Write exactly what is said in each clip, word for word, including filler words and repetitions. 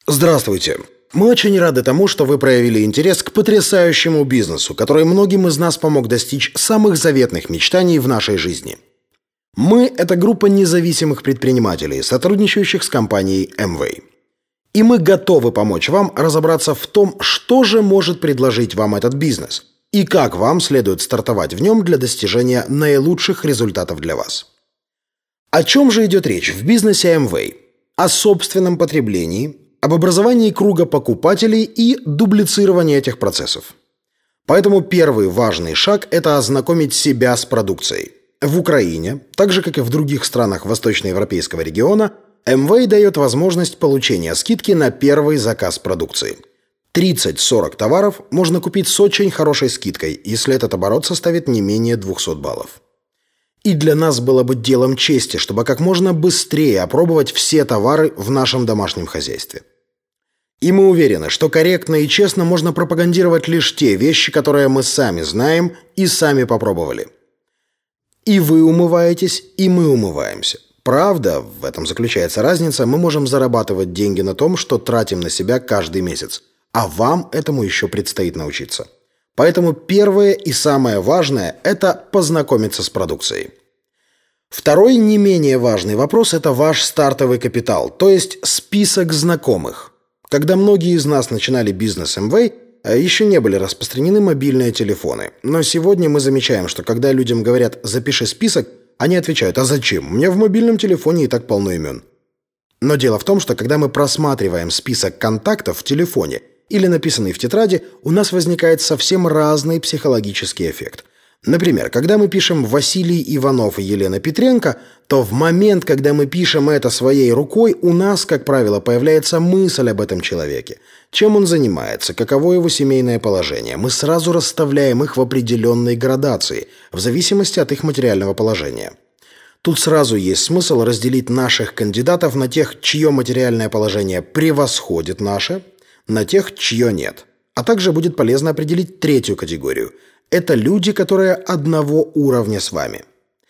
Здравствуйте! Мы очень рады тому, что вы проявили интерес к потрясающему бизнесу, который многим из нас помог достичь самых заветных мечтаний в нашей жизни. Мы – это группа независимых предпринимателей, сотрудничающих с компанией Amway. И мы готовы помочь вам разобраться в том, что же может предложить вам этот бизнес и как вам следует стартовать в нем для достижения наилучших результатов для вас. О чем же идет речь в бизнесе Amway? О собственном потреблении, об образовании круга покупателей и дублицировании этих процессов. Поэтому первый важный шаг – это ознакомить себя с продукцией. В Украине, так же как и в других странах восточноевропейского региона, Amway дает возможность получения скидки на первый заказ продукции. тридцать-сорок товаров можно купить с очень хорошей скидкой, если этот оборот составит не менее двухсот баллов. И для нас было бы делом чести, чтобы как можно быстрее опробовать все товары в нашем домашнем хозяйстве. И мы уверены, что корректно и честно можно пропагандировать лишь те вещи, которые мы сами знаем и сами попробовали. И вы умываетесь, и мы умываемся. Правда, в этом заключается разница, мы можем зарабатывать деньги на том, что тратим на себя каждый месяц, а вам этому еще предстоит научиться. Поэтому первое и самое важное – это познакомиться с продукцией. Второй не менее важный вопрос – это ваш стартовый капитал, то есть список знакомых. Когда многие из нас начинали бизнес Amway, еще не были распространены мобильные телефоны. Но сегодня мы замечаем, что когда людям говорят «запиши список», они отвечают «а зачем? У меня в мобильном телефоне и так полно имен». Но дело в том, что когда мы просматриваем список контактов в телефоне или написанный в тетради, у нас возникает совсем разный психологический эффект. Например, когда мы пишем Василий Иванов и Елена Петренко, то в момент, когда мы пишем это своей рукой, у нас, как правило, появляется мысль об этом человеке. Чем он занимается, каково его семейное положение. Мы сразу расставляем их в определенной градации, в зависимости от их материального положения. Тут сразу есть смысл разделить наших кандидатов на тех, чье материальное положение превосходит наше, на тех, чье нет. А также будет полезно определить третью категорию. Это люди, которые одного уровня с вами.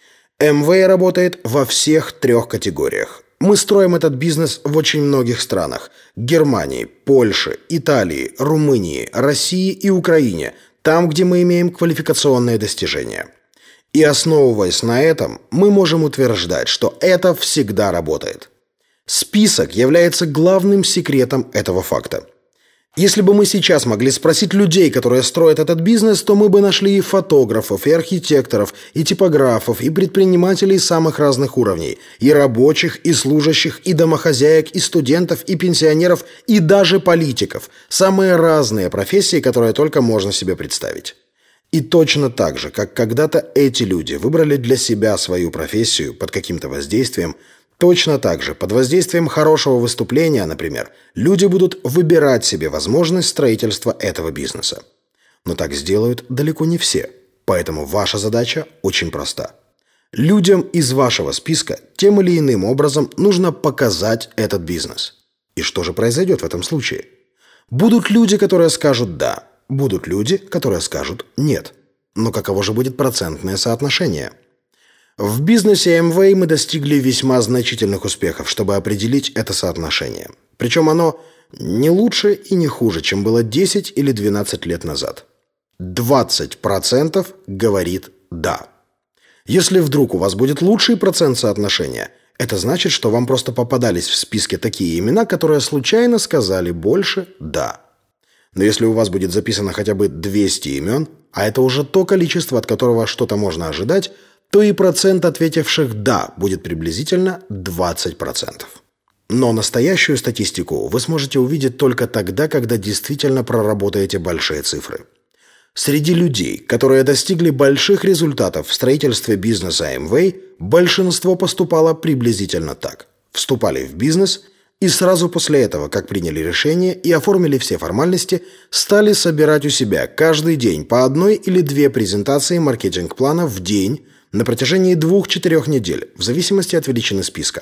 Amway работает во всех трех категориях. Мы строим этот бизнес в очень многих странах. Германии, Польше, Италии, Румынии, России и Украине. Там, где мы имеем квалификационные достижения. И основываясь на этом, мы можем утверждать, что это всегда работает. Список является главным секретом этого факта. Если бы мы сейчас могли спросить людей, которые строят этот бизнес, то мы бы нашли и фотографов, и архитекторов, и типографов, и предпринимателей самых разных уровней, и рабочих, и служащих, и домохозяек, и студентов, и пенсионеров, и даже политиков. Самые разные профессии, которые только можно себе представить. И точно так же, как когда-то эти люди выбрали для себя свою профессию под каким-то воздействием, точно так же, под воздействием хорошего выступления, например, люди будут выбирать себе возможность строительства этого бизнеса. Но так сделают далеко не все, поэтому ваша задача очень проста. Людям из вашего списка тем или иным образом нужно показать этот бизнес. И что же произойдет в этом случае? Будут люди, которые скажут «да», будут люди, которые скажут «нет». Но каково же будет процентное соотношение? В бизнесе Amway мы достигли весьма значительных успехов, чтобы определить это соотношение. Причем оно не лучше и не хуже, чем было десять или двенадцать лет назад. двадцать процентов говорит «да». Если вдруг у вас будет лучший процент соотношения, это значит, что вам просто попадались в списке такие имена, которые случайно сказали больше «да». Но если у вас будет записано хотя бы двести имен, а это уже то количество, от которого что-то можно ожидать, то и процент ответивших «да» будет приблизительно двадцать процентов. Но настоящую статистику вы сможете увидеть только тогда, когда действительно проработаете большие цифры. Среди людей, которые достигли больших результатов в строительстве бизнеса Amway, большинство поступало приблизительно так. Вступали в бизнес и сразу после этого, как приняли решение и оформили все формальности, стали собирать у себя каждый день по одной или две презентации маркетинг-плана в день, на протяжении двух-четырех недель, в зависимости от величины списка.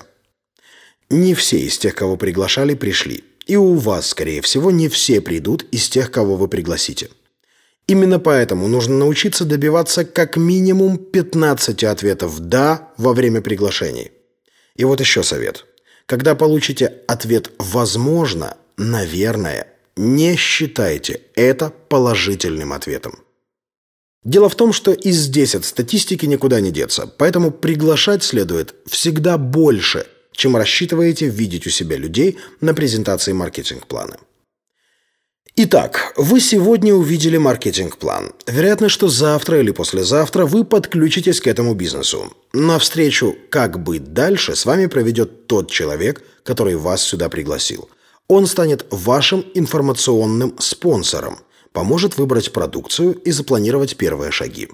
Не все из тех, кого приглашали, пришли. И у вас, скорее всего, не все придут из тех, кого вы пригласите. Именно поэтому нужно научиться добиваться как минимум пятнадцати ответов «да» во время приглашений. И вот еще совет. Когда получите ответ «возможно», «наверное». Не считайте это положительным ответом. Дело в том, что и здесь от статистики никуда не деться, поэтому приглашать следует всегда больше, чем рассчитываете видеть у себя людей на презентации маркетинг-плана. Итак, вы сегодня увидели маркетинг-план. Вероятно, что завтра или послезавтра вы подключитесь к этому бизнесу. На встречу «Как быть дальше» с вами проведет тот человек, который вас сюда пригласил. Он станет вашим информационным спонсором, поможет выбрать продукцию и запланировать первые шаги.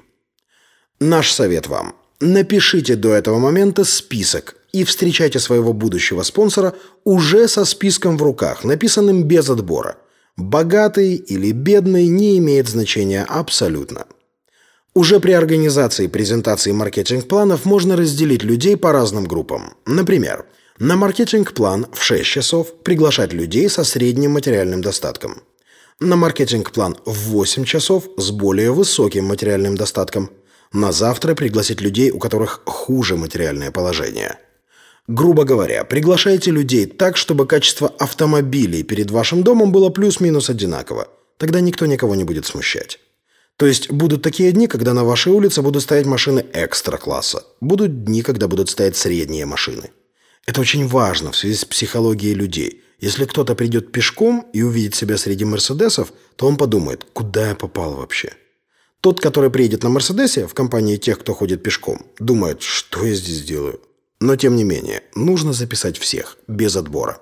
Наш совет вам – напишите до этого момента список и встречайте своего будущего спонсора уже со списком в руках, написанным без отбора. Богатый или бедный не имеет значения абсолютно. Уже при организации презентации маркетинг-планов можно разделить людей по разным группам. Например, на маркетинг-план в шесть часов приглашать людей со средним материальным достатком. На маркетинг-план в восемь часов с более высоким материальным достатком. На завтра пригласить людей, у которых хуже материальное положение. Грубо говоря, приглашайте людей так, чтобы качество автомобилей перед вашим домом было плюс-минус одинаково. Тогда никто никого не будет смущать. То есть будут такие дни, когда на вашей улице будут стоять машины экстра-класса. Будут дни, когда будут стоять средние машины. Это очень важно в связи с психологией людей. Если кто-то придет пешком и увидит себя среди мерседесов, то он подумает, куда я попал вообще. Тот, который приедет на мерседесе в компании тех, кто ходит пешком, думает, что я здесь делаю. Но тем не менее, нужно записать всех, без отбора.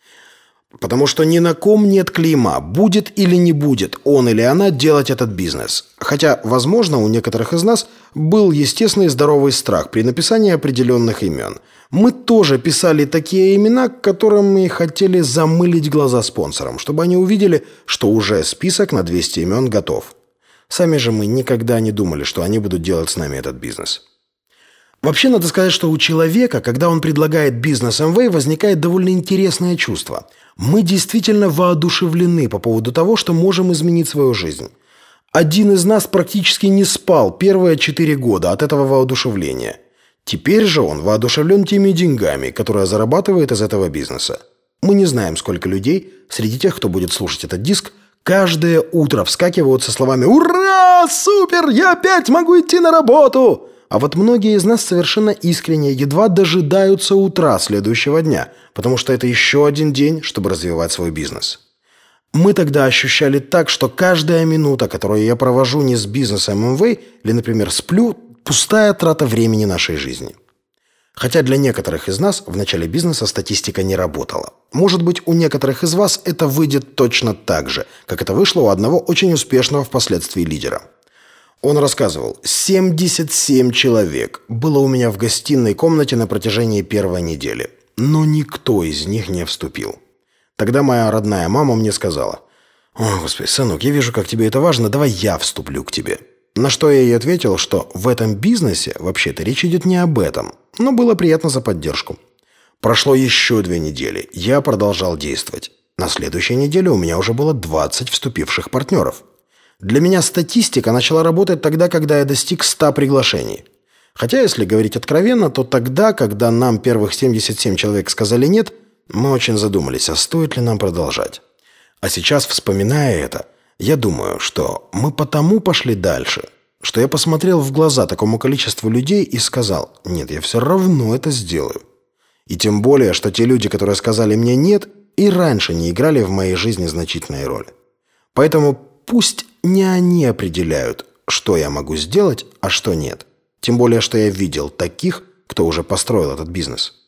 Потому что ни на ком нет клейма, будет или не будет он или она делать этот бизнес. Хотя, возможно, у некоторых из нас был естественный здоровый страх при написании определенных имен. Мы тоже писали такие имена, которым мы хотели замылить глаза спонсорам, чтобы они увидели, что уже список на двести имен готов. Сами же мы никогда не думали, что они будут делать с нами этот бизнес. Вообще, надо сказать, что у человека, когда он предлагает бизнес эм вэй, возникает довольно интересное чувство. Мы действительно воодушевлены по поводу того, что можем изменить свою жизнь. Один из нас практически не спал первые четыре года от этого воодушевления. Теперь же он воодушевлен теми деньгами, которые зарабатывает из этого бизнеса. Мы не знаем, сколько людей среди тех, кто будет слушать этот диск, каждое утро вскакивают со словами «Ура! Супер! Я опять могу идти на работу!» А вот многие из нас совершенно искренне едва дожидаются утра следующего дня, потому что это еще один день, чтобы развивать свой бизнес. Мы тогда ощущали так, что каждая минута, которую я провожу не с бизнесом эм вэй, или, например, сплю, пустая трата времени нашей жизни. Хотя для некоторых из нас в начале бизнеса статистика не работала. Может быть, у некоторых из вас это выйдет точно так же, как это вышло у одного очень успешного впоследствии лидера. Он рассказывал, семьдесят семь человек было у меня в гостиной комнате на протяжении первой недели, но никто из них не вступил. Тогда моя родная мама мне сказала: «О, Господи, сынок, я вижу, как тебе это важно, давай я вступлю к тебе». На что я ей ответил, что в этом бизнесе вообще-то речь идет не об этом, но было приятно за поддержку. Прошло еще две недели, я продолжал действовать. На следующей неделе у меня уже было двадцать вступивших партнеров. Для меня статистика начала работать тогда, когда я достиг ста приглашений. Хотя, если говорить откровенно, то тогда, когда нам первых семьдесят семь человек сказали «нет», мы очень задумались, а стоит ли нам продолжать. А сейчас, вспоминая это, я думаю, что мы потому пошли дальше, что я посмотрел в глаза такому количеству людей и сказал: «Нет, я все равно это сделаю». И тем более, что те люди, которые сказали мне «нет», и раньше не играли в моей жизни значительной роли. Поэтому пусть не они определяют, что я могу сделать, а что нет. Тем более, что я видел таких, кто уже построил этот бизнес.